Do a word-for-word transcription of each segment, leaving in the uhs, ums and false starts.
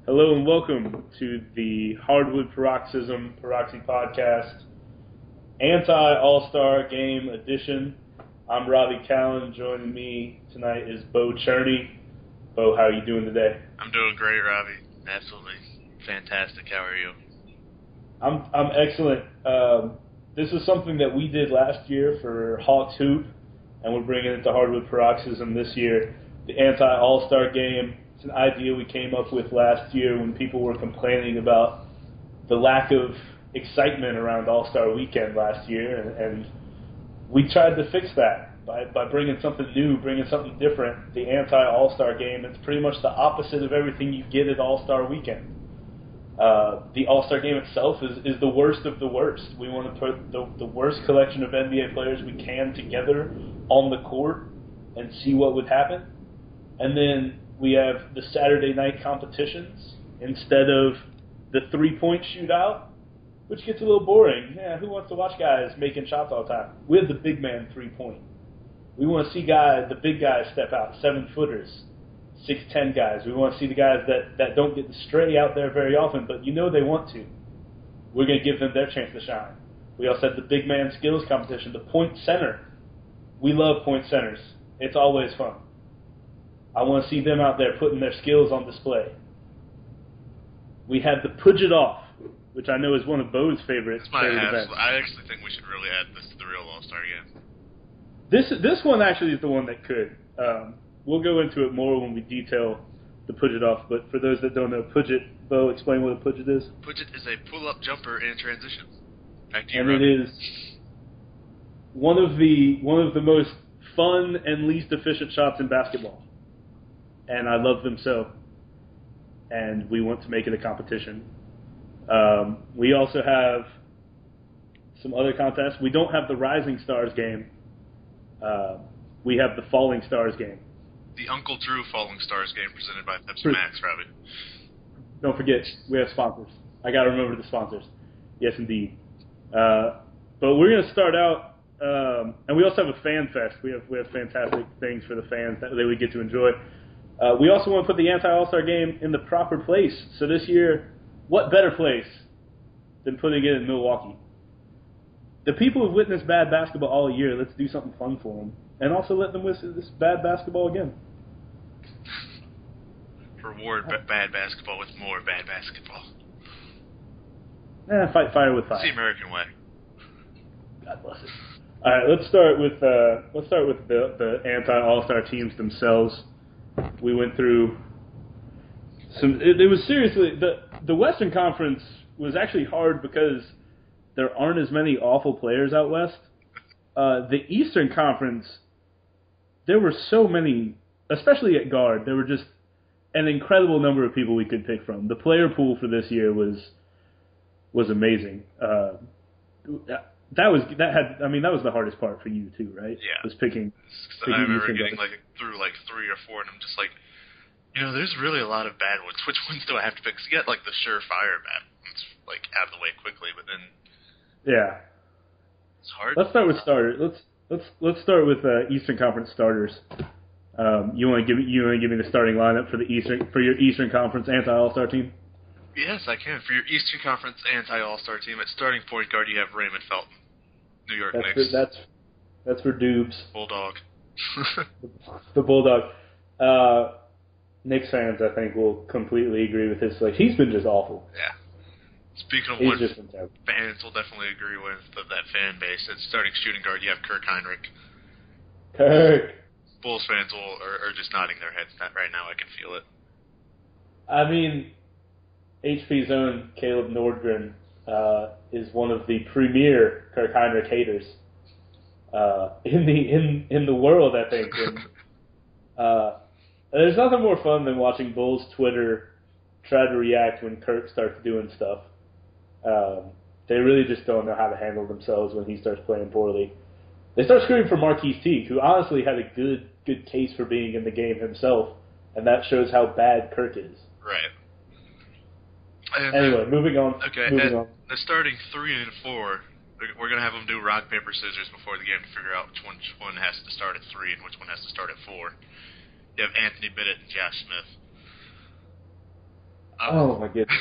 Hello and welcome to the Hardwood Paroxysm Paroxy Podcast Anti-All-Star Game Edition. I'm Robbie Callen. Joining me tonight is Bo Cherney. Bo, how are you doing today? I'm doing great, Robbie. Absolutely fantastic. How are you? I'm I'm excellent. Um, this is something that we did last year for Hawks Hoop, and we're bringing it to Hardwood Paroxysm this year. The Anti-All-Star Game. It's an idea we came up with last year when people were complaining about the lack of excitement around All-Star Weekend last year, and, and we tried to fix that by, by bringing something new, bringing something different, the Anti-All-Star Game. It's pretty much the opposite of everything you get at All-Star Weekend. Uh, the All-Star Game itself is, is the worst of the worst. We want to put the, the worst collection of N B A players we can together on the court and see what would happen. And then we have the Saturday night competitions instead of the three-point shootout, which gets a little boring. Yeah, who wants to watch guys making shots all the time? We have the big man three-point. We want to see guys, the big guys step out, seven-footers, six ten guys. We want to see the guys that, that don't get to stray out there very often, but you know they want to. We're going to give them their chance to shine. We also have the big man skills competition, the point center. We love point centers. It's always fun. I want to see them out there putting their skills on display. We have the Pudge It Off, which I know is one of Bo's favorite, it's my favorite absolute, events. I actually think we should really add this to the real All-Star Game. This this one actually is the one that could. Um, we'll go into it more when we detail the Pudge It Off, but for those that don't know, Pudge It, Bo, explain what a Pudge It is. Pudge It is a pull-up jumper in transition. Back to you, And Robbie. it is one of the one of the most fun and least efficient shots in basketball. And I love them so. And we want to make it a competition. Um, we also have some other contests. We don't have the Rising Stars game. Uh, we have the Falling Stars game. The Uncle Drew Falling Stars game presented by Pepsi True. Max, Robbie. Don't forget, we have sponsors. I got to remember the sponsors. Yes, indeed. Uh, but we're going to start out, um, and we also have a fan fest. We have we have fantastic things for the fans that, that we get to enjoy. Uh, we also want to put the Anti-All-Star Game in the proper place. So this year, what better place than putting it in Milwaukee? The people who've witnessed bad basketball all year, let's do something fun for them. And also let them witness this bad basketball again. Reward b- bad basketball with more bad basketball. Eh, fight fire with It's fire. the American way. God bless it. All right, let's start with uh, let's start with the, the anti-All-Star teams themselves. We went through some. It, it was seriously the the Western Conference was actually hard because there aren't as many awful players out west. Uh, the Eastern Conference, there were so many, especially at guard. There were just an incredible number of people we could pick from. The player pool for this year was was amazing. Uh, That was that had I mean that was the hardest part for you too, right? Yeah. Was picking. I remember getting like through like three or four, and I'm just like, you know, there's really a lot of bad ones. Which ones do I have to pick? 'Cause you get like the surefire bad ones, like out of the way quickly, but then yeah, it's hard. Let's start with starters. Let's let's let's start with uh, Eastern Conference starters. Um, you want to give you want to give me the starting lineup for the Eastern for your Eastern Conference anti-All-Star team? Yes, I can. For your Eastern Conference anti-All-Star team, at starting point guard, you have Raymond Felton, New York That's Knicks. for, that's that's for Dubes. Bulldog. The Bulldog. Uh, Knicks fans, I think, will completely agree with his selection. He's been just awful. Yeah. Speaking of He's one just been terrible. fans will definitely agree with of that fan base, at starting shooting guard, you have Kirk Heinrich. Kirk. Bulls fans will are, are just nodding their heads right now. I can feel it. I mean, H P's own Caleb Nordgren uh, is one of the premier Kirk Heinrich haters uh, in the in in the world, I think. And, uh, there's nothing more fun than watching Bulls Twitter try to react when Kirk starts doing stuff. Um, they really just don't know how to handle themselves when he starts playing poorly. They start screaming for Marquise Teague, who honestly had a good good case for being in the game himself, and that shows how bad Kirk is. Right. And Anyway, then, moving on. okay, moving at on. the starting three and four, we're going to have them do rock, paper, scissors before the game to figure out which one, which one has to start at three and which one has to start at four. You have Anthony Bennett and Josh Smith. Um, oh my goodness.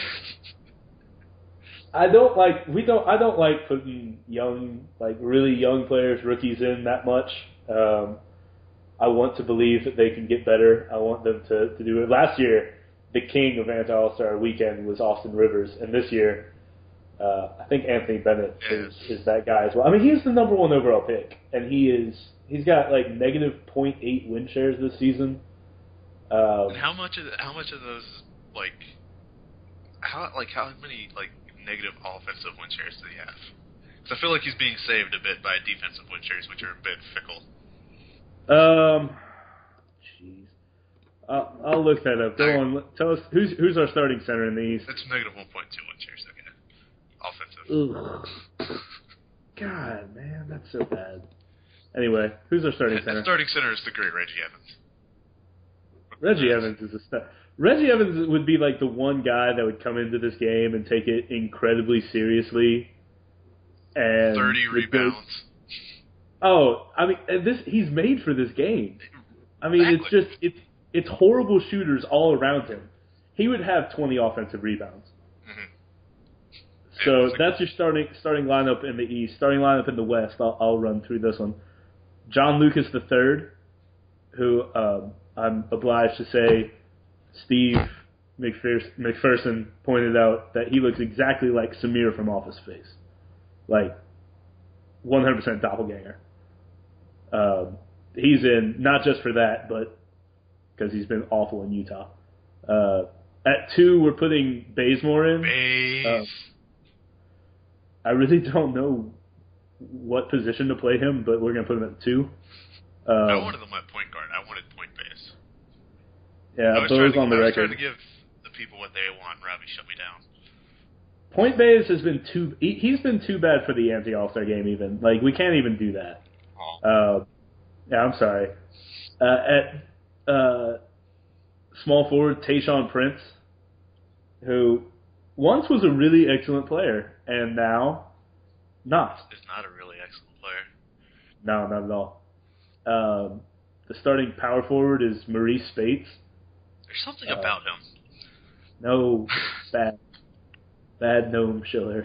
I don't like we don't I don't like putting young like really young players, rookies in that much. Um, I want to believe that they can get better. I want them to, to do it. Last year, the king of Anti All-Star Weekend was Austin Rivers, and this year, uh, I think Anthony Bennett is, is that guy as well. I mean, he's the number one overall pick, and he is he's got like negative zero point eight win shares this season. Um, and how much of how much of those like how like how many like negative offensive win shares do he have? Because I feel like he's being saved a bit by defensive win shares, which are a bit fickle. Um, jeez, I'll, I'll look that up. Go on, tell us who's who's our starting center in the East. It's negative one point two win shares. Okay, offensive. Ugh. God, man, that's so bad. Anyway, who's our starting center? The starting center is the great Reggie Evans. Reggie Evans is a star. Reggie Evans would be like the one guy that would come into this game and take it incredibly seriously. And thirty rebounds. Oh, I mean, this he's made for this game. I mean, exactly. it's just it's it's horrible shooters all around him. He would have twenty offensive rebounds. Mm-hmm. So yeah, that's your starting starting lineup in the East. Starting lineup in the West. I'll, I'll run through this one. John Lucas the third, who um, I'm obliged to say, Steve McPherson, McPherson pointed out that he looks exactly like Samir from Office Space, like one hundred percent doppelganger. Um, he's in not just for that, but because he's been awful in Utah. Uh, at two, we're putting Bazemore in. Baze. Uh, I really don't know what position to play him, but we're going to put him at two. Um, I wanted him at point guard. I wanted point base. Yeah, I was, Bo's to, on the I was record. trying to give the people what they want. Robbie shut me down. Point Baze has been too. He, he's been too bad for the anti All Star game. Even like we can't even do that. Oh. Uh, yeah, I'm sorry. Uh, at uh, small forward, Tayshaun Prince, who once was a really excellent player and now not. Is not a really excellent player. No, not at all. Um, the starting power forward is Maurice Spates. There's something uh, about him. No, bad, bad gnome Schiller.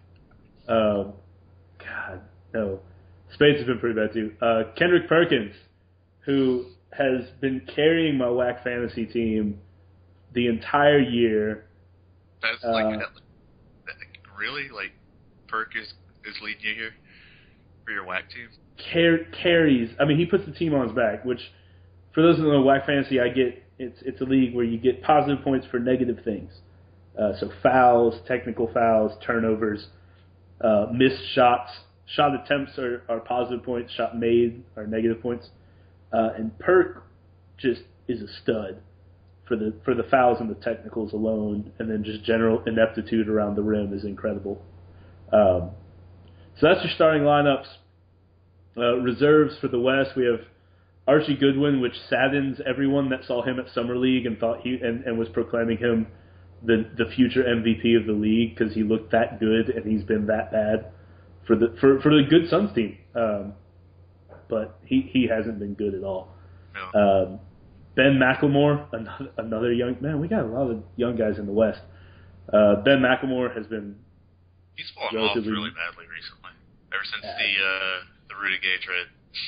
Um, God, no. Spates has been pretty bad too. Uh, Kendrick Perkins, who has been carrying my W A C fantasy team the entire year. That's uh, like, that, that, really? Like, Perk is, is leading you here for your W A C team? Car- carries. I mean, he puts the team on his back, which, for those who know W A C fantasy, I get it's it's a league where you get positive points for negative things. Uh, so fouls, technical fouls, turnovers, uh, missed shots. Shot attempts are, are positive points. Shot made are negative points. Uh, and Perk just is a stud for the for the fouls and the technicals alone, and then just general ineptitude around the rim is incredible. Um, so that's your starting lineups. Uh, reserves for the West, we have Archie Goodwin, which saddens everyone that saw him at Summer League and thought he and, and was proclaiming him the the future M V P of the league because he looked that good and he's been that bad for the for, for the good Suns team. Um, but he, he hasn't been good at all. No. Um, Ben McLemore, another, another young man. We got a lot of young guys in the West. Uh, Ben McLemore has been He's fallen off really badly recently. Ever since bad. the uh, the Rudy Gay trade.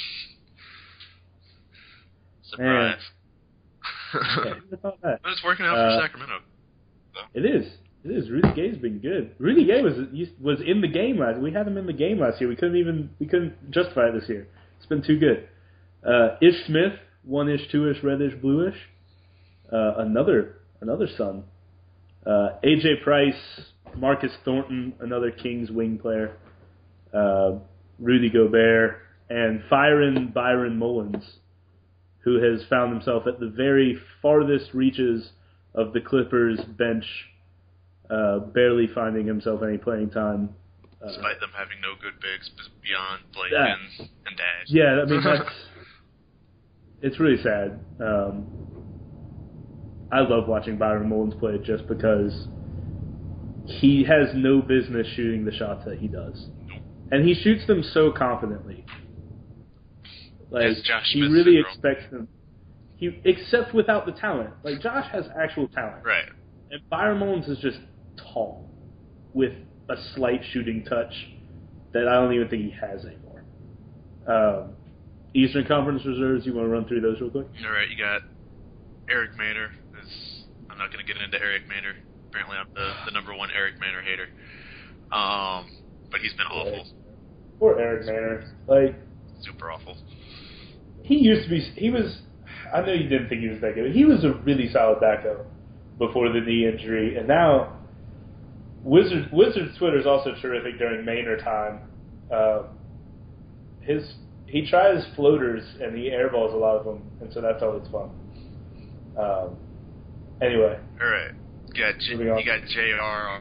Surprise. Yeah, about that. But it's working out Uh, for Sacramento. So. It is. It is. Rudy Gay's been good. Rudy Gay was was in the game last. We had him in the game last year. We couldn't even we couldn't justify it this year. It's been too good. Uh, Ish Smith, one ish, two ish, reddish, bluish. Uh, another another son. Uh, A J Price, Marcus Thornton, another Kings wing player. Uh, Rudy Gobert and Fyron Byron Mullins, who has found himself at the very farthest reaches of the Clippers bench. Uh, barely finding himself any playing time. Uh, Despite them having no good bigs beyond Blake yeah. and, and Dash. Yeah, I mean, that's... it's really sad. Um, I love watching Byron Mullins play just because he has no business shooting the shots that he does. Nope. And he shoots them so confidently. Like, Josh he Smith really syndrome. expects them... He, except without the talent. Like, Josh has actual talent. Right. and Byron Mullins is just tall with a slight shooting touch that I don't even think he has anymore. Um, Eastern Conference reserves, you want to run through those real quick? All right, you got Eric Maynor. Is, I'm not going to get into Eric Maynor. Apparently I'm the, the number one Eric Maynor hater. Um, but he's been awful. Poor Eric Maynor. Like, super awful. He used to be, he was, I know you didn't think he was that good. He was a really solid backup before the knee injury, and now Wizard Wizards Twitter is also terrific during Maynor time. Uh, his he tries floaters and he airballs a lot of them, and so that's always fun. Um, anyway, all right, you got J- you got J R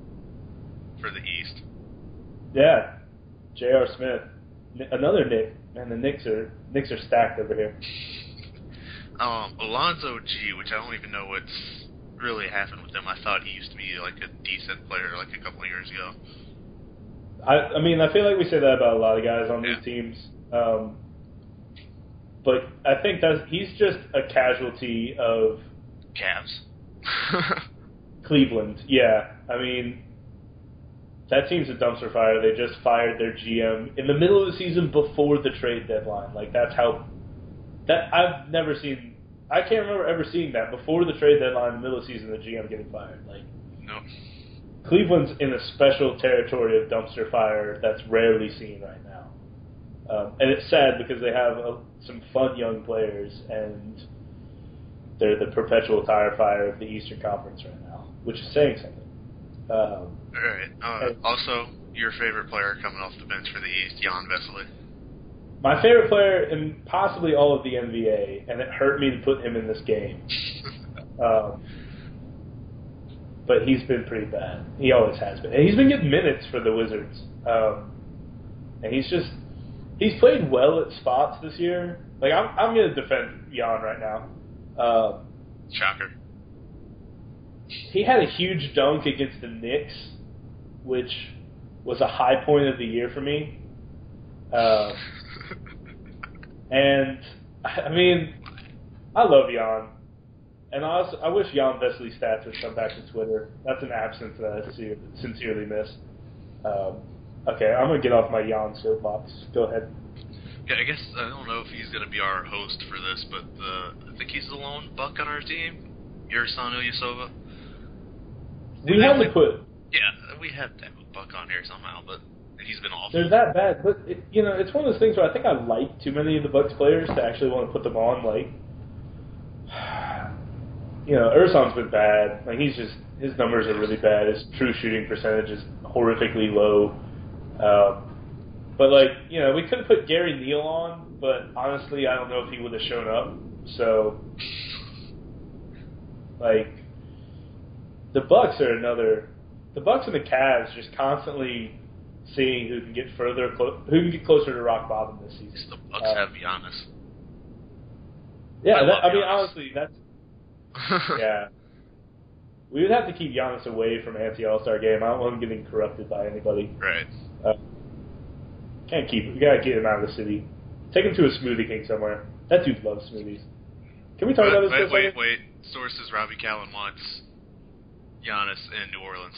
for the East. Yeah, J R Smith, N- another Knick, and the Knicks are Knicks are stacked over here. Um, Alonzo G, which I don't even know what's really happened with him. I thought he used to be like a decent player like a couple of years ago. I, I mean, I feel like we say that about a lot of guys on yeah. these teams. Um, but I think that he's just a casualty of Cavs. Cleveland. Yeah, I mean, that team's a dumpster fire. They just fired their G M in the middle of the season before the trade deadline. Like, that's how that I've never seen. I can't remember ever seeing that before the trade deadline, in the middle of the season, the G M getting fired. Like, no. Cleveland's in a special territory of dumpster fire that's rarely seen right now, um, and it's sad because they have a, some fun young players, and they're the perpetual tire fire of the Eastern Conference right now, which is saying something. Um, All right. Uh, and, also, your favorite player coming off the bench for the East, Jan Vesely. My favorite player in possibly all of the N B A, and it hurt me to put him in this game. um, but he's been pretty bad. He always has been. And he's been getting minutes for the Wizards. Um, and he's just, he's played well at spots this year. Like, I'm, I'm going to defend Jan right now. Uh, Shocker. He had a huge dunk against the Knicks, which was a high point of the year for me. Uh, and, I mean, I love Jan. And I, also, I wish Jan Vesely stats would come back to Twitter. That's an absence that I sincerely miss. Um, okay, I'm going to get off my Jan soapbox. Go ahead. Yeah, I guess, I don't know if he's going to be our host for this, but uh, I think he's the lone Buck on our team. Yersan Ilyasova. We have to put... Yeah, we have to have a Buck on here somehow, but he's been awful. They're that bad, but, it, you know, it's one of those things where I think I like too many of the Bucks players to actually want to put them on, like... You know, Ersan's been bad. Like, he's just, his numbers are really bad. His true shooting percentage is horrifically low. Um, but, like, you know, we could have put Gary Neal on, but honestly, I don't know if he would have shown up. So, like, the Bucks are another. The Bucks and the Cavs just constantly seeing who can get further, clo- who can get closer to rock bottom this season. The Bucks uh, have Giannis. Yeah, I, that, I mean, Giannis. honestly, that's. Yeah. We would have to keep Giannis away from anti-All-Star game. I don't want him getting corrupted by anybody. Right. Uh, can't keep him. We gotta get him out of the city. Take him to a Smoothie King somewhere. That dude loves smoothies. Can we talk wait, about this wait, for a wait, second? wait. Sources Robbie Callen wants Giannis in New Orleans.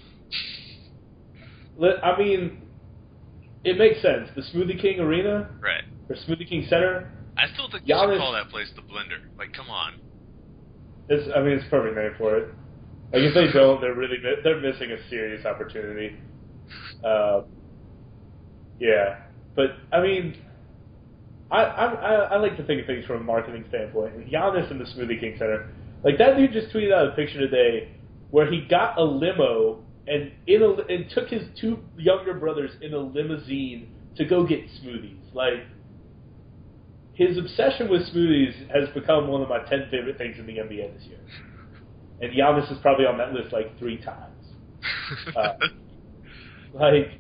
Let, I mean, it makes sense. The Smoothie King Arena? Right. Or Smoothie King Center? I still think you Giannis, should call that place the Blender. Like, come on. It's, I mean, it's a perfect name for it. Like, if they don't, they're really they're missing a serious opportunity. Uh, yeah, but I mean, I, I I like to think of things from a marketing standpoint. And Giannis in the Smoothie King Center, like that dude just tweeted out a picture today where he got a limo and in a and took his two younger brothers in a limousine to go get smoothies. Like, his obsession with smoothies has become one of my ten favorite things in the N B A this year. And Giannis is probably on that list like three times. Uh, like,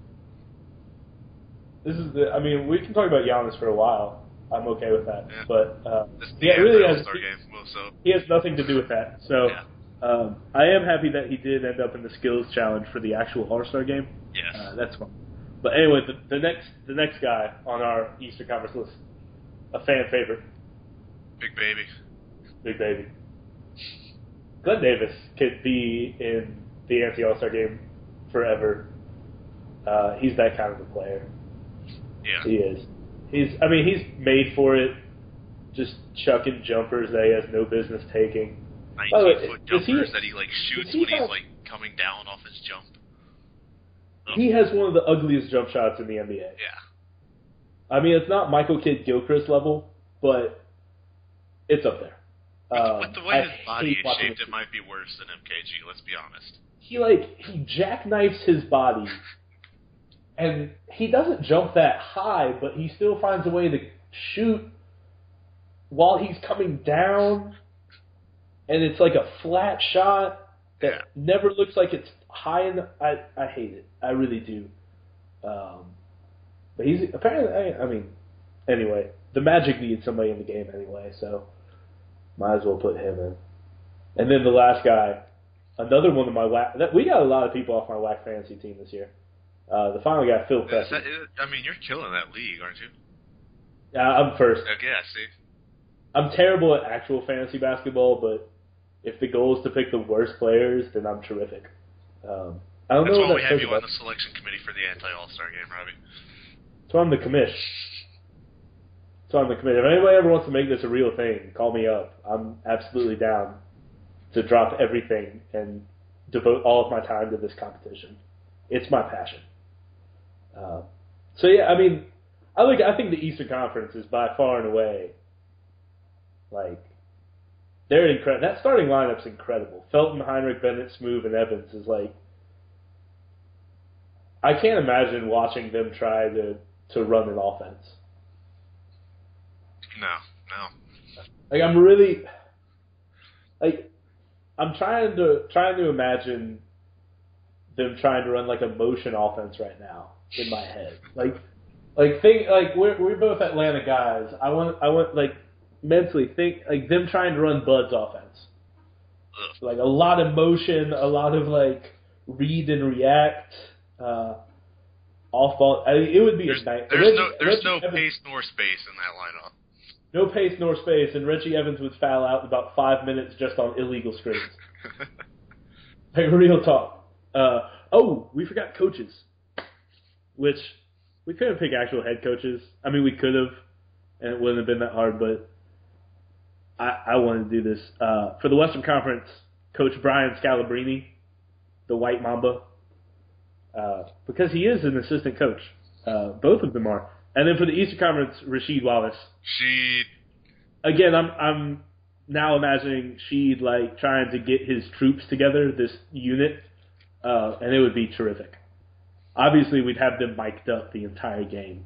this is the, I mean, we can talk about Giannis for a while. I'm okay with that. Yeah. But, uh, yeah, it really has, All-Star game, well, so. he has nothing to do with that. So, yeah. um, I am happy that he did end up in the skills challenge for the actual All-Star game. Yes. Uh, that's fun. But anyway, the, the next the next guy on our Eastern Conference list, a fan favorite. Big baby. Big baby. Glenn Davis could be in the N C All-Star game forever. Uh, he's that kind of a player. Yeah. He is. He's. I mean, he's made for it. Just chucking jumpers that he has no business taking. Nineteen-foot jumpers he, that he like shoots he when have, he's like coming down off his jump. Oh. He has one of the ugliest jump shots in the N B A. Yeah. I mean, it's not Michael Kidd Gilchrist level, but it's up there. With, um, with the way I his body is shaped, it. it might be worse than M K G. Let's be honest. He like he jackknifes his body, and he doesn't jump that high, but he still finds a way to shoot while he's coming down, and it's like a flat shot that yeah. never looks like it's high enough. I I hate it. I really do. Um, but he's apparently. I, I mean, anyway, the Magic needs somebody in the game anyway, so might as well put him in. And then the last guy, another one of my whack. That, we got a lot of people off my whack fantasy team this year. Uh, the final guy, Phil Pressey. I mean, you're killing that league, aren't you? Yeah, I'm first. Okay, I see. I'm terrible at actual fantasy basketball, but if the goal is to pick the worst players, then I'm terrific. Um, I don't That's know why what we that have says you about. on the selection committee for the anti-All-Star game, Robbie. So I'm the commish. So I'm the commish. If anybody ever wants to make this a real thing, call me up. I'm absolutely down to drop everything and devote all of my time to this competition. It's my passion. Uh, so yeah, I mean, I look. I think the Eastern Conference is by far and away, like, they're incredible. That starting lineup's incredible. Felton, Heinrich, Bennett, Smoove, and Evans is like. I can't imagine watching them try to to run an offense. No, no. Like I'm really, like, I'm trying to trying to imagine them trying to run like a motion offense right now in my head. Like, like think like we're we're both Atlanta guys. I want I want like mentally think like them trying to run Bud's offense. Ugh. Like a lot of motion, a lot of like read and react. Uh, off ball. I mean, it would be there's, a night. There's Reggie, no there's Reggie no Evans, pace nor space in that lineup. No pace nor space, and Reggie Evans would foul out in about five minutes just on illegal screens. Like, real talk. Uh, oh, we forgot coaches, which we couldn't pick actual head coaches. I mean, we could have, and it wouldn't have been that hard, but I, I wanted to do this. Uh, for the Western Conference, Coach Brian Scalabrine, the White Mamba, uh, because he is an assistant coach. Uh, both of them are. And then for the Eastern Conference, Rasheed Wallace. Sheed. Again, I'm I'm now imagining Sheed like trying to get his troops together, this unit, uh, and it would be terrific. Obviously, we'd have them mic'd up the entire game.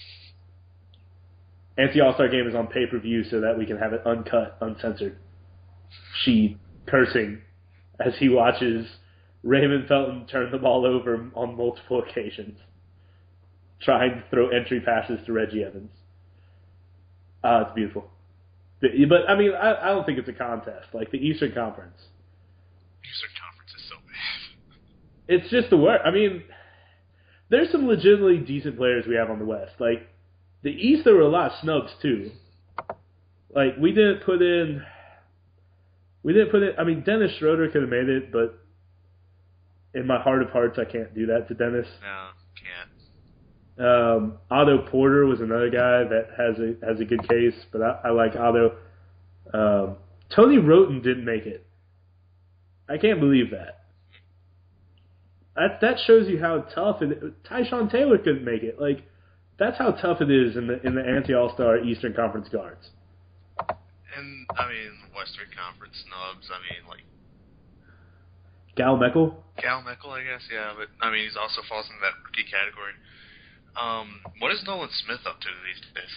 N C All-Star Game is on pay-per-view so that we can have it uncut, uncensored. Sheed cursing as he watches Raymond Felton turn the ball over on multiple occasions, trying to throw entry passes to Reggie Evans. Uh, it's beautiful. But, but I mean, I, I don't think it's a contest. Like the Eastern Conference. Eastern Conference is so bad. It's just the worst. I mean, there's some legitimately decent players we have on the West. Like, the East, there were a lot of snubs, too. Like, we didn't put in... We didn't put in... I mean, Dennis Schroeder could have made it, but in my heart of hearts, I can't do that to Dennis. No, can't. Um, Otto Porter was another guy that has a has a good case, but I, I like Otto. Um, Tony Roten didn't make it. I can't believe that. That that shows you how tough it. Tyshawn Taylor couldn't make it. Like, that's how tough it is in the in the anti All-Star Eastern Conference guards. And I mean, Western Conference snubs. I mean, like Gal Meckel. Gal Meckel, I guess. Yeah, but I mean, he's also falls into that rookie category. Um, what is Nolan Smith up to these days?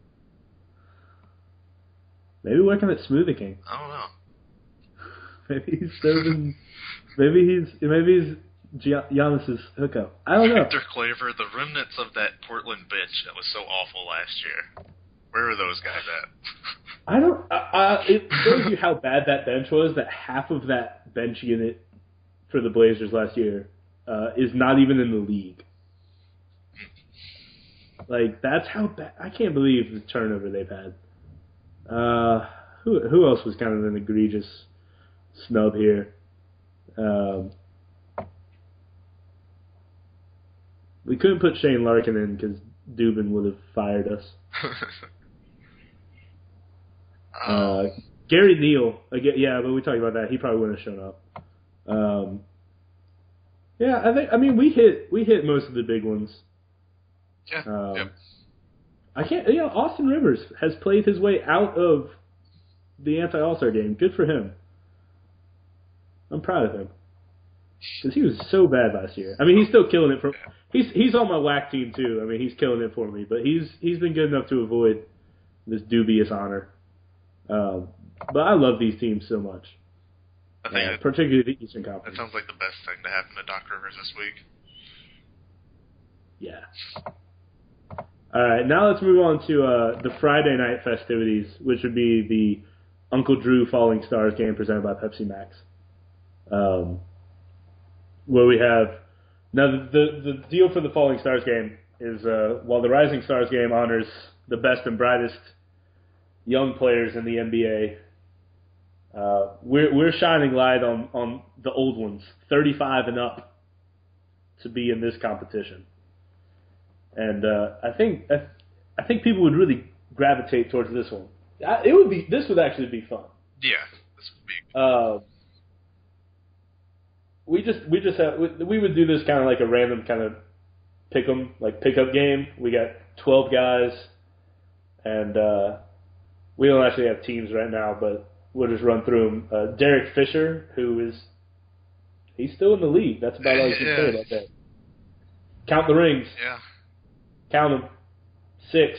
Maybe working at Smoothie King. I don't know. Maybe he's serving. maybe he's maybe he's Gian- Giannis's hookup. I don't know. Victor Claver, the remnants of that Portland bitch that was so awful last year. Where were those guys at? I don't. Uh, uh, it shows you how bad that bench was. That half of that bench unit for the Blazers last year uh, is not even in the league. Like, that's how bad. I can't believe the turnover they've had. Uh, who who else was kind of an egregious snub here. Um, we couldn't put Shane Larkin in because Dubin would have fired us. uh, Gary Neal, again, yeah, but we talked about that. He probably wouldn't have shown up. Um, yeah, I think. I mean, we hit we hit most of the big ones. Yeah. Um, yep. I can't. You know, Austin Rivers has played his way out of the anti-All-Star game. Good for him. I'm proud of him because he was so bad last year. I mean, he's still killing it for. He's he's on my W A C team too. I mean, he's killing it for me. But he's he's been good enough to avoid this dubious honor. Um, but I love these teams so much. I think uh, that, particularly the Eastern Conference. That sounds like the best thing to happen to Doc Rivers this week. Yeah. All right, now let's move on to uh, the Friday night festivities, which would be the Uncle Drew Falling Stars game presented by Pepsi Max, um, where we have now the, the the deal for the Falling Stars game is uh, while the Rising Stars game honors the best and brightest young players in the N B A. Uh, we're we're shining light on, on the old ones, thirty-five and up, to be in this competition, and uh, I think I, I think people would really gravitate towards this one. I, it would be this would actually be fun. Yeah, this would be. Uh, we just we just have, we, we would do this kind of like a random kind of pick 'em like pickup game. We got twelve guys, and uh, we don't actually have teams right now, but. We'll just run through them. Uh, Derek Fisher, who is, he's still in the league. That's about all you can yeah. say about that. Count the rings. Yeah. Count them. Six.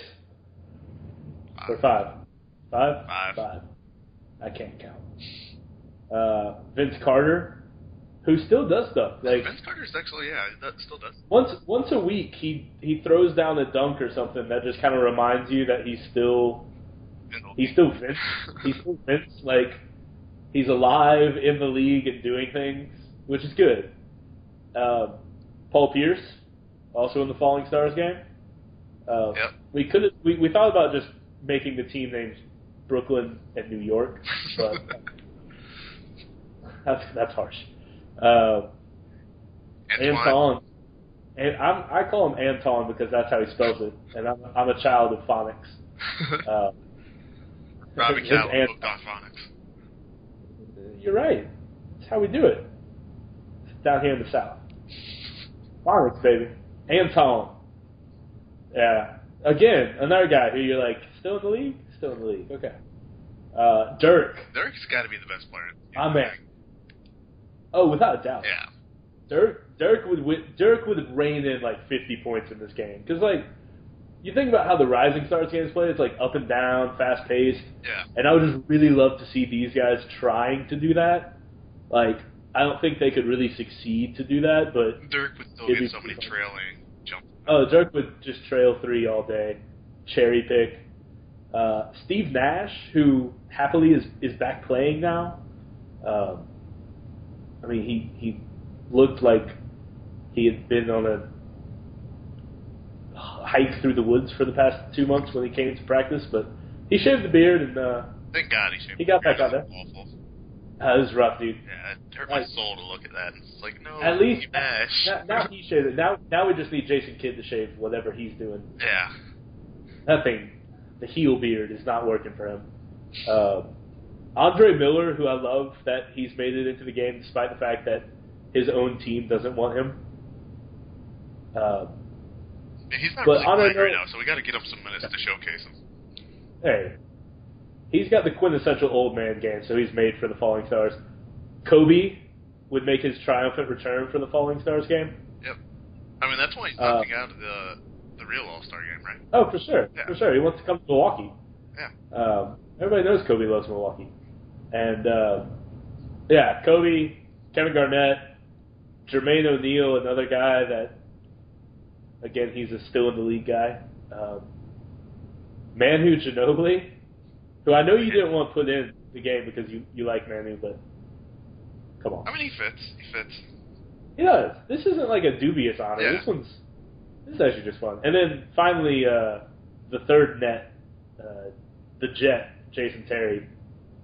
Five. Or five. Five? Five. Five. I can't count. Uh, Vince Carter, who still does stuff. Like Vince Carter's actually, yeah, that still does. Once once a week, he, he throws down a dunk or something that just kind of reminds you that he's still... He's still Vince. He's still Vince. Like, he's alive in the league and doing things, which is good. Uh, Paul Pierce, also in the Falling Stars game. Uh, yep. We could we we thought about just making the team names Brooklyn and New York, but that's that's harsh. Uh, Anton, and I'm I call him Anton because that's how he spells it, and I'm I'm a child of phonics. Uh, Robbie Callum booked on phonics. You're right. That's how we do it. It's down here in the South. Phonics, baby. Anton. Yeah. Again, another guy who you're like, still in the league? Still in the league. Okay. Uh, Dirk. Dirk's got to be the best player. My man. Oh, without a doubt. Yeah. Dirk. Dirk would win, Dirk would rein in like fifty points in this game because like. You think about how the Rising Stars games play, it's like up and down, fast paced. Yeah. And I would just really love to see these guys trying to do that. Like, I don't think they could really succeed to do that, but Dirk would still get so many fun. trailing jumps. Oh, Dirk would just trail three all day, cherry pick. Uh, Steve Nash, who happily is, is back playing now. Um, I mean, he he looked like he had been on a hike through the woods for the past two months when he came to practice, but he shaved the beard and uh, thank God he shaved. He got the beard. back out there. Awful. Uh, it was rough, dude. Yeah, it hurt my like, soul to look at that. It's like no. At least Nash. Now, now he shaved it. Now now we just need Jason Kidd to shave whatever he's doing. Yeah. That thing, the heel beard, is not working for him. Uh, Andre Miller, who I love that he's made it into the game despite the fact that his own team doesn't want him. Uh, He's not but really playing Miller, right now, so we got to get him some minutes to showcase him. Hey, he's got the quintessential old man game, so he's made for the Falling Stars. Kobe would make his triumphant return for the Falling Stars game. Yep. I mean, that's why he's uh, opting out of the the real All-Star game, right? Oh, for sure, yeah. for sure. He wants to come to Milwaukee. Yeah. Um, everybody knows Kobe loves Milwaukee, and uh, yeah, Kobe, Kevin Garnett, Jermaine O'Neal, another guy that. Again, he's a still in the league guy. Um, Manu Ginobili, who I know you didn't want to put in the game because you, you like Manu, but come on. I mean, he fits. He fits. He does. This isn't like a dubious honor. Yeah. This one's this is actually just fun. And then finally, uh, the third net, uh, the Jet, Jason Terry.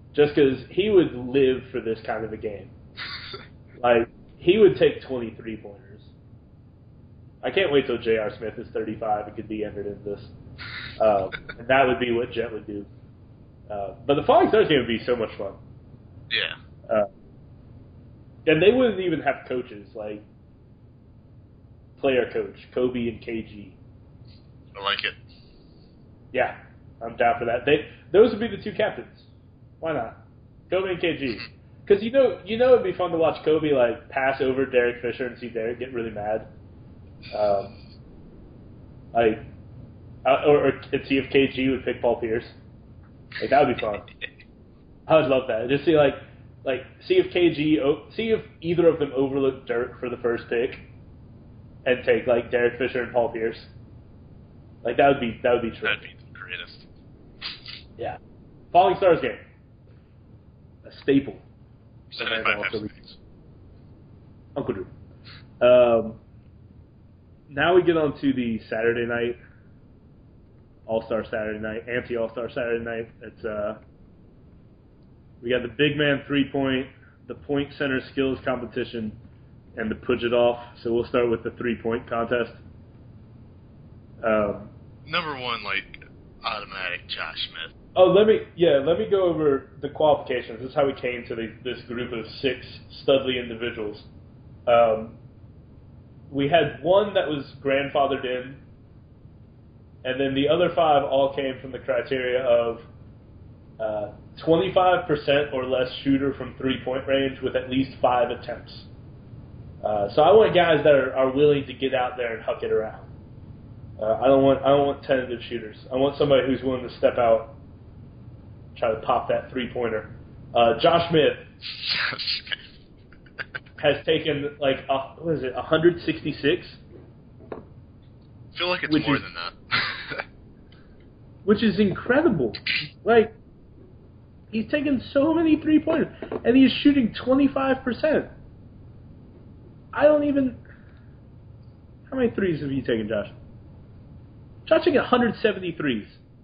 just because he would live for this kind of a game. Like, he would take twenty-three pointers. I can't wait till J R. Smith is thirty-five and could be entered in this. Um, and that would be what Jet would do. Uh, but the Falling Stars game would be so much fun. Yeah. Uh, and they wouldn't even have coaches, like player coach, Kobe and K G. I like it. Yeah, I'm down for that. They Those would be the two captains. Why not? Kobe and K G. Because you know, you know, it'd be fun to watch Kobe like pass over Derek Fisher and see Derek get really mad. Um, like, uh, or, or and see if K G would pick Paul Pierce. Like that would be fun. I would love that. Just see like, like see if K G, see if either of them overlook Dirk for the first pick, and take like Derek Fisher and Paul Pierce. Like that would be that would be true. That'd be the greatest. Yeah, Falling Stars game, a staple. Seventy-five times. Uncle Drew. Um, now we get on to the Saturday night, All-Star Saturday night, anti-All-Star Saturday night. It's uh, we got the big man three-point, the point center skills competition, and the push it off. So we'll start with the three-point contest. Um, Number one, like automatic, Josh Smith. Oh, let me yeah, let me go over the qualifications. This is how we came to the, this group of six studly individuals. Um, we had one that was grandfathered in, and then the other five all came from the criteria of uh, twenty-five percent or less shooter from three-point range with at least five attempts. Uh, so I want guys that are, are willing to get out there and huck it around. Uh, I don't want I don't want tentative shooters. I want somebody who's willing to step out, try to pop that three-pointer. Uh, Josh Smith has taken like a, what is it, one hundred sixty-six? I feel like it's which more is, than that. which is incredible. Like, he's taken so many three-pointers, and he's shooting twenty-five percent. I don't even... How many threes have you taken, Josh? Josh taking one hundred seventy threes.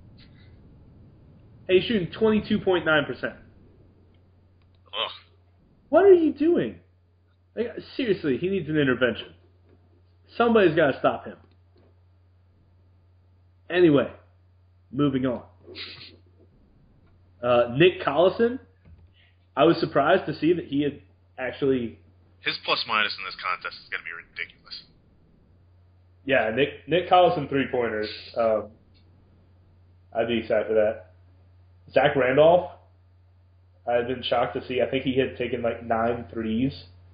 And he's shooting twenty-two point nine percent. Ugh. What are you doing? Like, seriously, he needs an intervention. Somebody's got to stop him. Anyway, moving on. Uh, Nick Collison, I was surprised to see that he had actually... His plus-minus in this contest is going to be ridiculous. Yeah, Nick Nick Collison three-pointers. Um, I'd be excited for that. Zach Randolph, I've been shocked to see. I think he had taken like nine threes.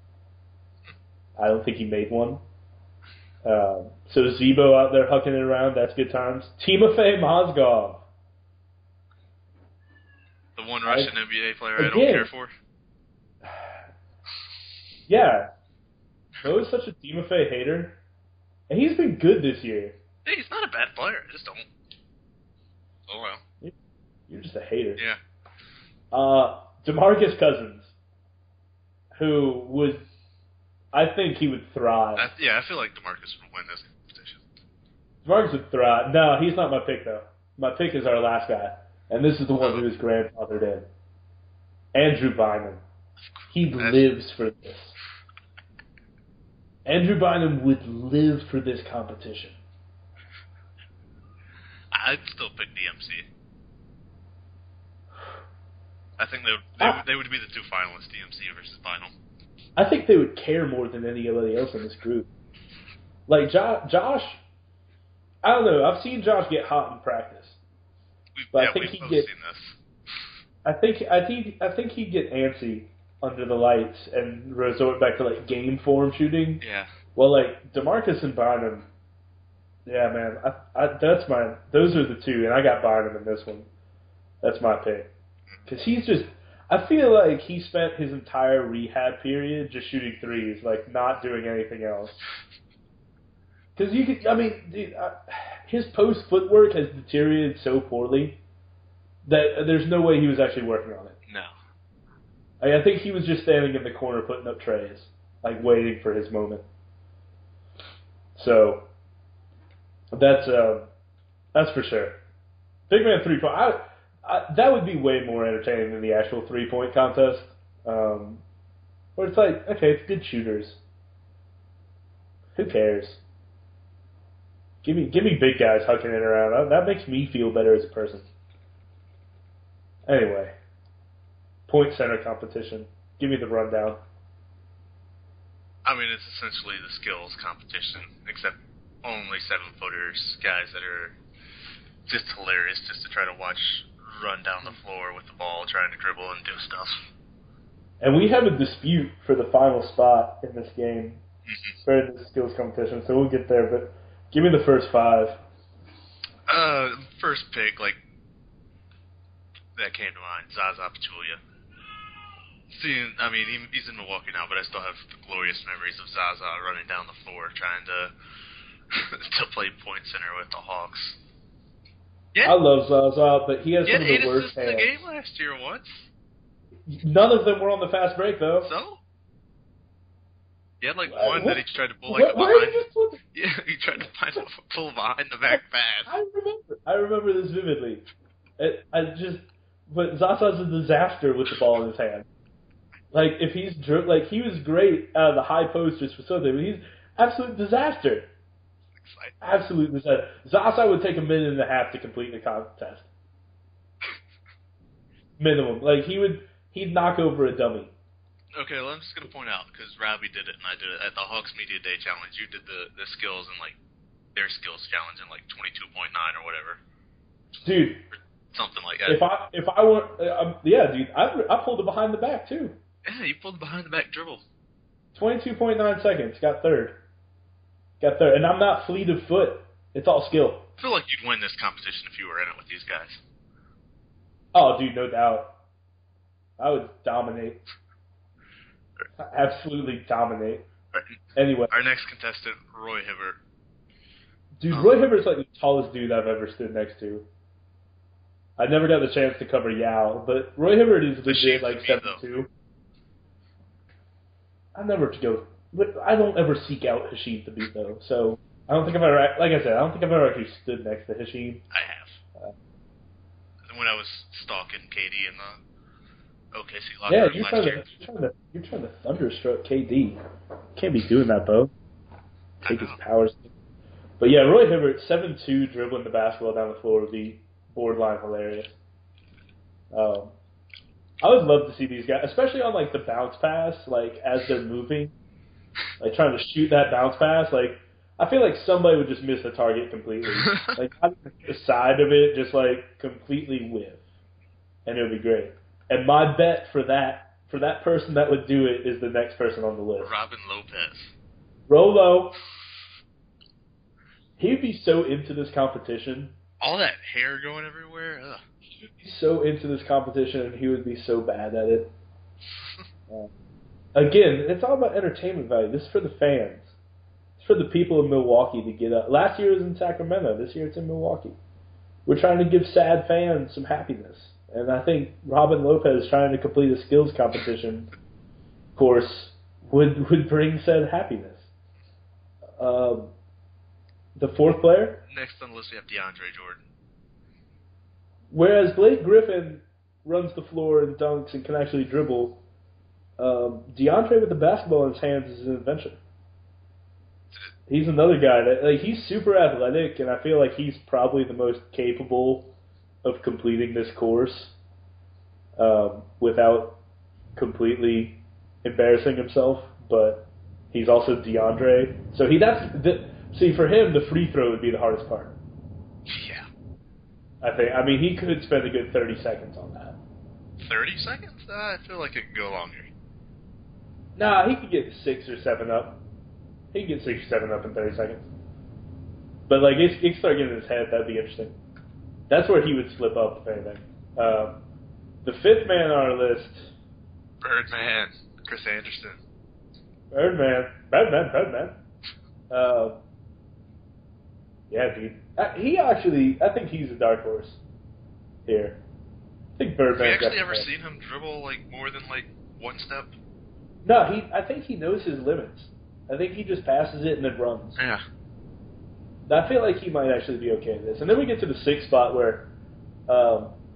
I don't think he made one. Um, so Zebo out there hucking it around, that's good times. Timofey Mozgov. The one Russian I, N B A player again, I don't care for? Yeah. Mo is such a Timofey hater. And he's been good this year. Hey, he's not a bad player. I just don't. Oh, well. You're just a hater. Yeah. Uh, DeMarcus Cousins, who would, I think he would thrive. I, yeah, I feel like DeMarcus would win this competition. DeMarcus would thrive. No, he's not my pick, though. My pick is our last guy. And this is the one oh. who is grandfathered in. Andrew Bynum. He That's, lives for this. Andrew Bynum would live for this competition. I'd still pick D M C. I think they would, they, I, would, they would be the two finalists, D M C versus Bynum. I think they would care more than anybody else in this group. Like, jo- Josh, I don't know. I've seen Josh get hot in practice. We've, but yeah, I think we've he'd both get, seen this. I think, I think, I think he'd get antsy under the lights and resort back to like game form shooting. Yeah. Well, like DeMarcus and Bynum, yeah, man, I, I, that's my. Those are the two, and I got Bynum in this one. That's my pick because he's just. I feel like he spent his entire rehab period just shooting threes, like not doing anything else. Because you could, I mean, dude, I, his post footwork has deteriorated so poorly that there's no way he was actually working on it. No. I, I think he was just standing in the corner putting up trays, like waiting for his moment. So that's uh, that's for sure. Big man three point. I I, that would be way more entertaining than the actual three-point contest. Um, where it's like, okay, it's good shooters. Who cares? Give me, give me big guys hucking it around. That makes me feel better as a person. Anyway, point center competition. Give me the rundown. I mean, it's essentially the skills competition, except only seven-footers, guys that are just hilarious just to try to watch run down the floor with the ball, trying to dribble and do stuff. And we have a dispute for the final spot in this game, Mm-hmm. for the skills competition, so we'll get there, but give me the first five. Uh, first pick, like, that came to mind, Zaza Pachulia. Seeing, I mean, he, he's in Milwaukee now, but I still have the glorious memories of Zaza running down the floor trying to to play point center with the Hawks. Yeah, I love Zaza, but he has he some had of eight the worst assists in hands. the game last year once. None of them were on the fast break, though. So? He had like Uh, one what? that he tried to pull like What, a why are behind. you just looking? Yeah, he tried to find a pull behind the back pass. I remember. I remember this vividly. It, I just, but Zaza's a disaster with the ball in his hand. Like if he's dri- like he was great out of the high posters for something, but he's absolute disaster. Absolute disaster. Zaza would take a minute and a half to complete the contest. Minimum. Like he would, he'd knock over a dummy. Okay, well, I'm just gonna point out because Robbie did it and I did it at the Hawks Media Day Challenge. You did the the skills and like their skills challenge in like twenty-two point nine or whatever. Dude, or something like that. if I if I were, um, yeah, dude, I I pulled it behind the back too. Yeah, you pulled behind the back dribble. Twenty-two point nine seconds. Got third. Got third, and I'm not fleet of foot. It's all skill. I feel like you'd win this competition if you were in it with these guys. Oh, dude, no doubt. I would dominate. Absolutely dominate. Right. Anyway. Our next contestant, Roy Hibbert. Dude, Um, Roy Hibbert's like the tallest dude I've ever stood next to. I never got the chance to cover Yao, but Roy Hibbert is legit like seven two. I never go. I don't ever seek out Hashim to beat though, so I don't think I've ever, like I said, I don't think I've ever actually stood next to Hashim. I have. Uh, when I was stalking K D in the O K C locker yeah, room you're last trying, year. to, you're trying to you're trying to thunderstruck K D. Can't be doing that, Bo. Take his powers. But yeah, Roy Hibbert, seven two, dribbling the basketball down the floor would be borderline hilarious. Um, I would love to see these guys, especially on like the bounce pass, like as they're moving, like trying to shoot that bounce pass. Like I feel like somebody would just miss the target completely. Like the side of it, just like completely whiff, and it would be great. And my bet for that, for that person that would do it, is the next person on the list. Robin Lopez. Rolo. He'd be so into this competition. All that hair going everywhere. Ugh. He would be so into this competition, and he would be so bad at it. uh, again, it's all about entertainment value. This is for the fans. It's for the people of Milwaukee to get up. Last year it was in Sacramento. This year it's in Milwaukee. We're trying to give sad fans some happiness. And I think Robin Lopez trying to complete a skills competition course would would bring said happiness. Um, the fourth player? Next on the list we have DeAndre Jordan. Whereas Blake Griffin runs the floor and dunks and can actually dribble, um, DeAndre with the basketball in his hands is an invention. He's another guy that like he's super athletic, and I feel like he's probably the most capable of completing this course um, without completely embarrassing himself. But he's also DeAndre, so he that's the, see for him the free throw would be the hardest part. Yeah. I think. I mean, he could spend a good thirty seconds on that. Thirty seconds? Uh, I feel like it could go longer. Nah, he could get six or seven up. He could get six or seven up in thirty seconds. But like, he could start getting in his head. That'd be interesting. That's where he would slip up, if anything. Um, the fifth man on our list, Birdman, Chris Anderson. Birdman, Birdman, Birdman. Uh, yeah, dude. Uh, he actually, I think he's a dark horse here. I think Birdman. Have you actually ever seen him dribble like more than like one step? No, he. I think he knows his limits. I think he just passes it and then runs. Yeah. I feel like he might actually be okay at this. And then we get to the sixth spot where um,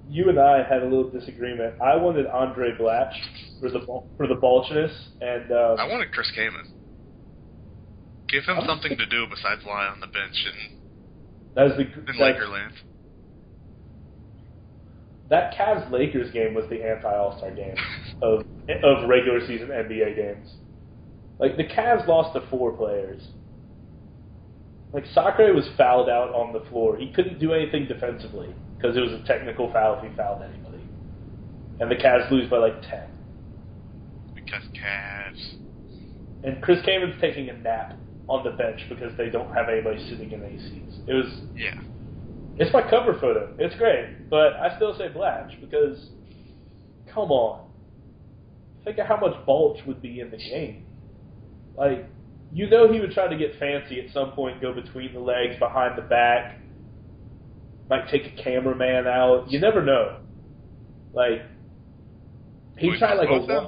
you and I had a little disagreement. I wanted Andre Blatch for the for the Balchiness, and um, I wanted Chris Kaman. Give him I'm something think- to do besides lie on the bench in, that was the in that, Lakerland. that Cavs Lakers game was the anti All Star game of of regular season N B A games. Like the Cavs lost to four players. Like Sacre was fouled out on the floor. He couldn't do anything defensively because it was a technical foul if he fouled anybody. And the Cavs lose by like ten. Because Cavs. And Chris Kaman's taking a nap on the bench because they don't have anybody sitting in A Cs. It was Yeah. It's my cover photo. It's great, but I still say Blatch because, come on, think of how much Balch would be in the game. Like, you know, he would try to get fancy at some point, go between the legs, behind the back, might take a cameraman out. You never know. Like, he Wait, tried like a both of one.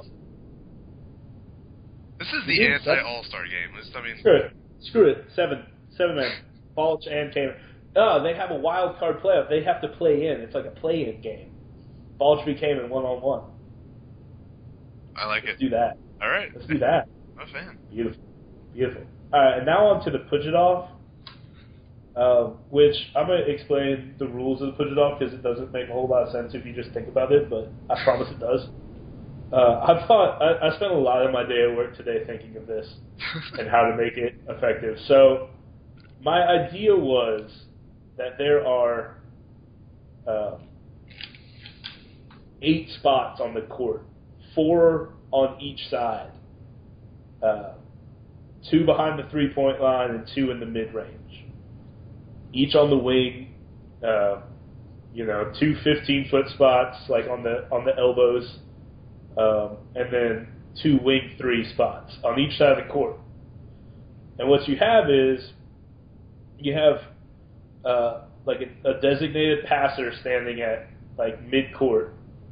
This is He the did anti seven. All Star game. This, I mean, Screw it. Screw it. Seven. Seven men. Balch and Kaman. Oh, they have a wild card playoff. They have to play in. It's like a play-in game. Balch v. Kaman one-on-one. I like Let's it. do that. All right. Let's do that. I'm a fan. Beautiful. Beautiful. All right, and now on to the Puj-It-Off, uh, which I'm going to explain the rules of the Puj-It-Off because it doesn't make a whole lot of sense if you just think about it, but I promise it does. Uh, I thought I, I spent a lot of my day at work today thinking of this and how to make it effective. So my idea was that there are uh, eight spots on the court, four on each side, uh, two behind the three-point line and two in the mid-range, each on the wing. Uh, you know, two fifteen-foot spots like on the on the elbows, um, and then two wing three spots on each side of the court. And what you have is you have uh, like a, a designated passer standing at like mid-court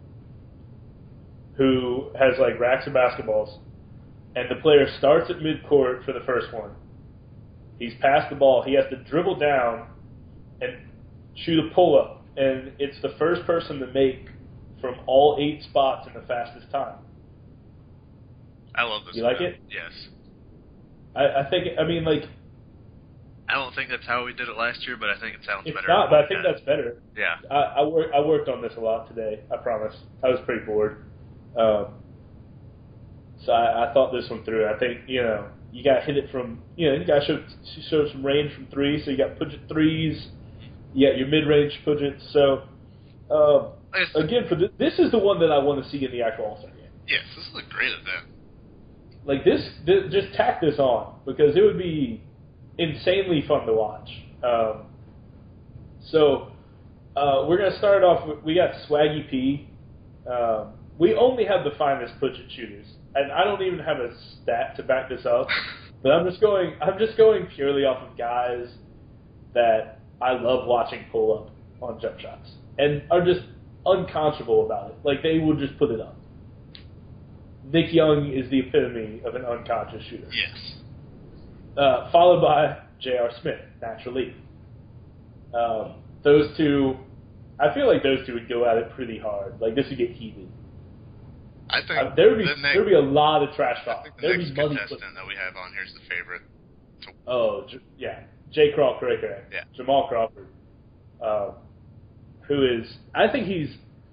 who has like racks of basketballs, and the player starts at mid-court for the first one. He's passed the ball. He has to dribble down and shoot a pull-up, and it's the first person to make from all eight spots in the fastest time. I love this. You like method. it? Yes. I, I think, I mean, like, I don't think that's how we did it last year, but I think it sounds it's better. not, but I think Yeah. that's better. Yeah. I, I, work, I worked on this a lot today, I promise. I was pretty bored. Um, so I, I thought this one through. I think, you know, you got to hit it from, you know, you got to show, show some range from three, so you got Puj-It threes, you got your mid-range Puj-Its. So, um, It's- again, for this, this is the one that I want to see in the actual All-Star game. Yes, this is a great event. Like this, this, just tack this on because it would be insanely fun to watch. Um, so uh, we're gonna start off. With, we got Swaggy P. Um, we only have the finest Puj-It shooters, and I don't even have a stat to back this up. But I'm just going. I'm just going purely off of guys that I love watching pull up on jump shots and are just unconscionable about it. Like they will just put it up. Nick Young is the epitome of an unconscious shooter. Yes. Uh, followed by J R. Smith, naturally. Um, those two, I feel like those two would go at it pretty hard. Like this would get heated. I think Uh, there would be the next, there would be a lot of trash I talk. think the There would next be money. contestant Put, that we have on here is the favorite. To, oh, J- yeah, J. Crawl, correct, correct. Yeah. Jamal Crawford, uh, who is, I think he's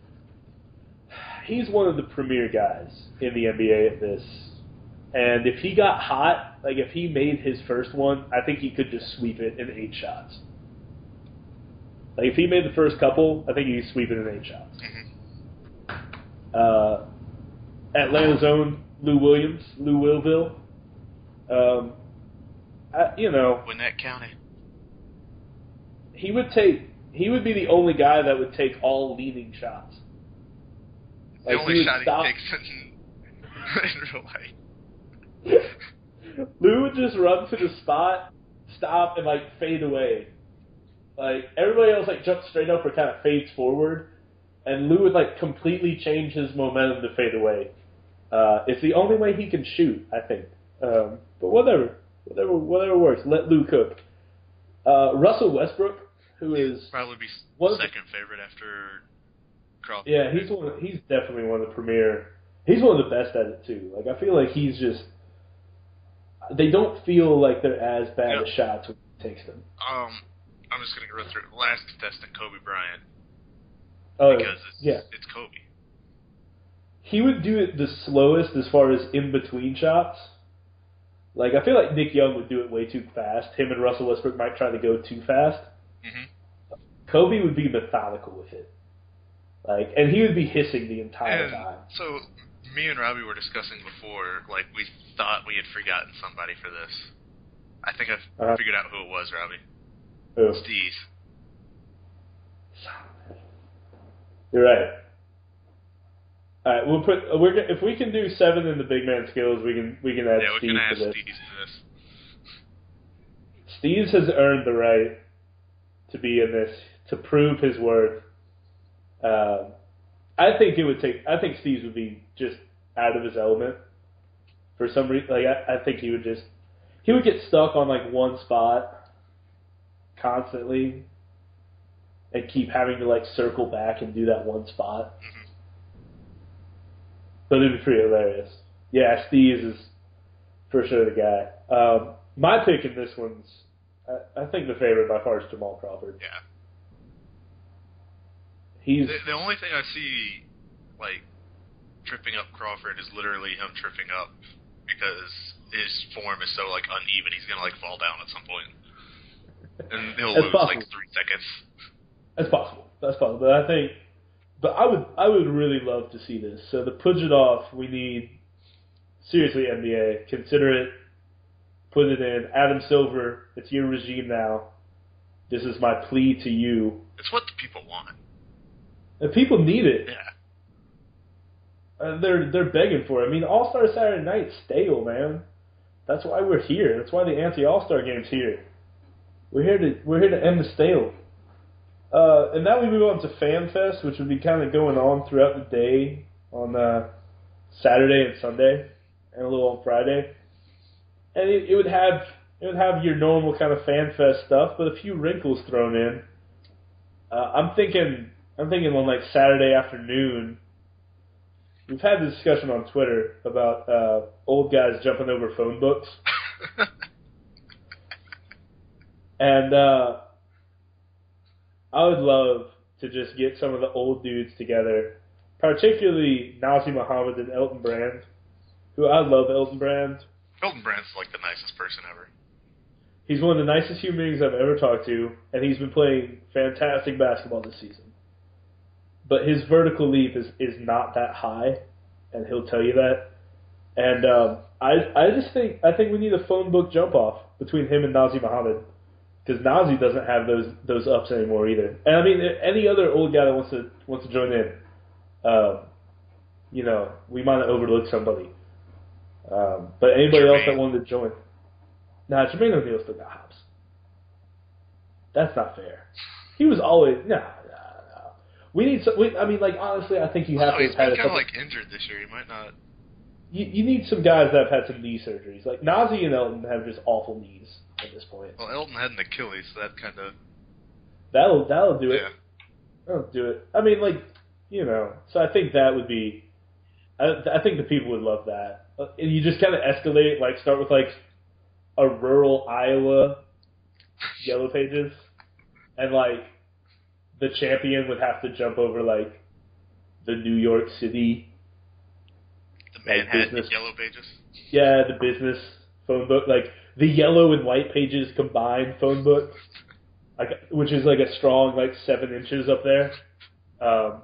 he's one of the premier guys in the N B A at this. And if he got hot, like if he made his first one, I think he could just sweep it in eight shots. Like if he made the first couple, I think he could sweep it in eight shots. mm-hmm. Uh, Atlanta's own Lou Williams, Lou Willville. Um, I, you know, Gwinnett County. he would take. He would be the only guy that would take all leading shots. The Like, only he would shot stop. he takes in, in real life. Lou would just run to the spot, stop, and like fade away. Like everybody else, like jumps straight up or kind of fades forward, and Lou would like completely change his momentum to fade away. Uh, it's the only way he can shoot, I think. Um, but whatever, whatever, whatever works. Let Lou cook. Uh, Russell Westbrook, who is Probably be What is second favorite after Crawford. Yeah, he's one. Of, he's definitely one of the premier. He's one of the best at it too. Like I feel like he's just. They don't feel like they're as bad yep. as shots when he takes them. Um, I'm just gonna run through it. Last contestant, Kobe Bryant. Oh, because it's, yeah. it's Kobe. He would do it the slowest as far as in between shots. Like I feel like Nick Young would do it way too fast. Him and Russell Westbrook might try to go too fast. Mm-hmm. Kobe would be methodical with it. Like, and he would be hissing the entire and time. So, me and Robbie were discussing before, like, we thought we had forgotten somebody for this. I think I've uh-huh. figured out who it was, Robbie. Who? Steve. You're right. All right, we'll put we're if we can do seven in the big man skills, we can we can add yeah, we Steve can add to this. Steve to this. Steve has earned the right to be in this, to prove his worth. Um, I think it would take. I think Steve would be just out of his element for some reason. Like I, I think he would just he would get stuck on like one spot constantly and keep having to like circle back and do that one spot. Mm-hmm. But it'd be pretty hilarious. Yeah, Steve is for sure the guy. Um, my pick in this one's, I, I think the favorite by far is Jamal Crawford. Yeah. He's the, the only thing I see, like, tripping up Crawford is literally him tripping up because his form is so, like, uneven. He's going to, like, fall down at some point. And he'll lose, possible. like, three seconds. That's possible. That's possible. But I think, but I would, I would really love to see this. So to push it off, we need, seriously, N B A, consider it, put it in. Adam Silver, it's your regime now. This is my plea to you. It's what the people want. And people need it. Yeah. Uh, they're they're begging for it. I mean, All Star Saturday Night's stale, man. That's why we're here. That's why the anti All Star game's here. We're here to we're here to end the stale. Uh, and now we move on to Fan Fest, which will be kind of going on throughout the day on uh, Saturday and Sunday, and a little on Friday. And it, it would have it would have your normal kind of Fan Fest stuff, but a few wrinkles thrown in. Uh, I'm thinking. I'm thinking on like Saturday afternoon, we've had this discussion on Twitter about uh, old guys jumping over phone books. and uh, I would love to just get some of the old dudes together, particularly Nazr Mohammed and Elton Brand, who I love Elton Brand. Elton Brand's like the nicest person ever. He's one of the nicest human beings I've ever talked to, and he's been playing fantastic basketball this season. But his vertical leap is, is not that high, and he'll tell you that. And um, I I just think I think we need a phone book jump off between him and Nazr Mohammed, because Nazr doesn't have those those ups anymore either. And I mean, any other old guy that wants to wants to join in, um, you know, we might have overlooked somebody. Um, but anybody Jermaine. else that wanted to join, nah, Jermaine O'Neal still got hops. That's not fair. He was always nah. We need some. We, I mean, like honestly, I think you have well, to he's have had been a kind couple. of like injured this year. He might not. You, you need some guys that have had some knee surgeries. Like Nazr and Elton have just awful knees at this point. Well, Elton had an Achilles, so that kind of. That'll that'll do it. Yeah. That'll do it. I mean, like you know. So I think that would be. I, I think the people would love that. Uh, and you just kind of escalate. Like start with like a rural Iowa Yellow Pages, and like the champion would have to jump over like the New York City. The Manhattan business. Yellow Pages? Yeah, the business phone book. Like, the yellow and white pages combined phone book, like, which is like a strong, like, seven inches up there. Um,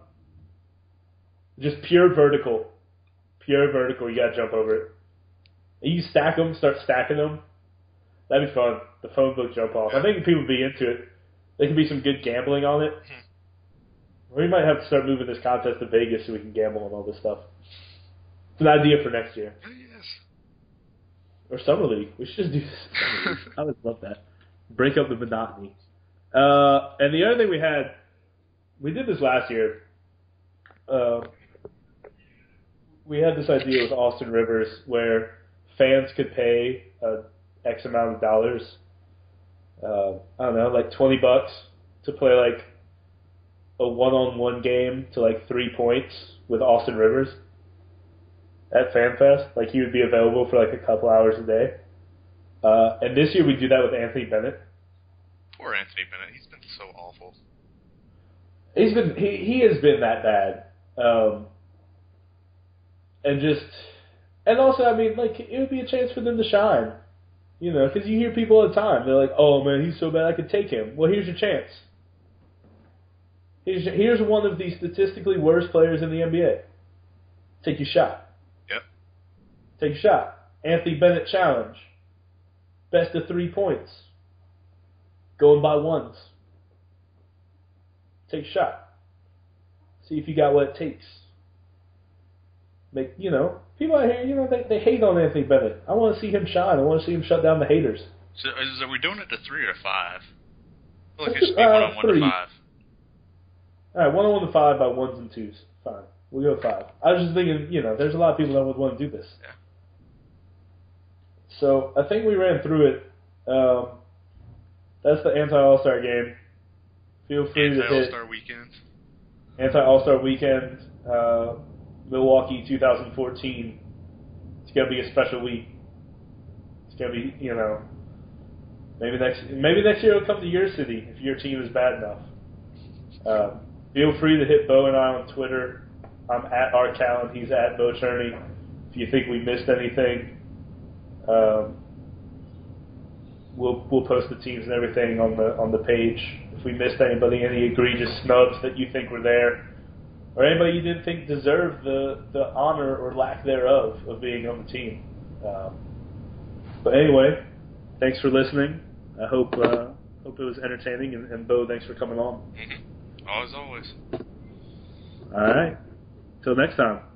just pure vertical. Pure vertical. You gotta jump over it. And you stack them, start stacking them. That'd be fun. The phone book jump off. I think people would be into it. There could be some good gambling on it. We might have to start moving this contest to Vegas so we can gamble on all this stuff. It's an idea for next year. Yes. Or Summer League. We should just do this. Summer League. I would love that. Break up the monotony. Uh, and the other thing we had, we did this last year. Uh, we had this idea with Austin Rivers where fans could pay uh, X amount of dollars. Uh, I don't know, like twenty bucks to play like a one-on-one game to like three points with Austin Rivers at FanFest. Like he would be available for like a couple hours a day. Uh, and this year we do that with Anthony Bennett. Poor Anthony Bennett. He's been so awful. He's been he he has been that bad. Um, and just and also I mean like it would be a chance for them to shine. You know, because you hear people all the time. They're like, "Oh man, he's so bad I could take him." Well, here's your chance. Here's here's one of the statistically worst players in the N B A. Take your shot. Yep. Take your shot. Anthony Bennett challenge. Best of three points. Going by ones. Take a shot. See if you got what it takes. Make you know people out here. You know they they hate on Anthony Bennett. I want to see him shine. I want to see him shut down the haters. So is are we doing it to three or to five? I feel like Let's it should do- be uh, one on one to three. five. All right, one on one to five by ones and twos. Fine, we'll go five. I was just thinking, you know, there's a lot of people that would want to do this. Yeah. So I think we ran through it. Um, that's the anti All Star game. Feel free Anti to All hit Star Weekend. anti All Star weekend, uh, Milwaukee twenty fourteen. It's gonna be a special week. It's gonna be, you know, maybe next maybe next year it'll come to your city if your team is bad enough. Uh, feel free to hit Bo and I on Twitter. I'm at Art Callen. He's at Bo Cherney. If you think we missed anything, um, we'll we'll post the teams and everything on the on the page. If we missed anybody, any egregious snubs that you think were there, or anybody you didn't think deserved the, the honor or lack thereof of being on the team. Um, but anyway, thanks for listening. I hope uh, hope it was entertaining, and, and Bo, thanks for coming on. Mm-hmm. As always. All right. Till next time.